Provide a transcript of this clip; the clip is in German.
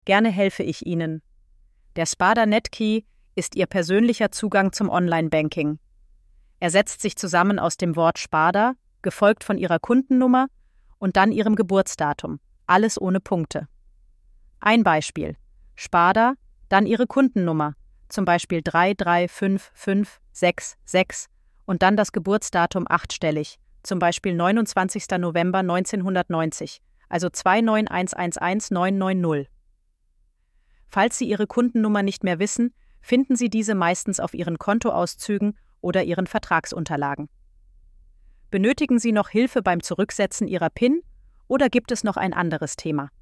Gerne helfe ich Ihnen. Der Sparda Netkey ist Ihr persönlicher Zugang zum Online-Banking. Er setzt sich zusammen aus dem Wort Sparda, gefolgt von Ihrer Kundennummer und dann Ihrem Geburtsdatum, alles ohne Punkte. Ein Beispiel: Sparda, dann Ihre Kundennummer, zum Beispiel 3355566 und dann das Geburtsdatum achtstellig, zum Beispiel 29. November 1990, also 291119990. Falls Sie Ihre Kundennummer nicht mehr wissen, finden Sie diese meistens auf Ihren Kontoauszügen oder Ihren Vertragsunterlagen. Benötigen Sie noch Hilfe beim Zurücksetzen Ihrer PIN oder gibt es noch ein anderes Thema?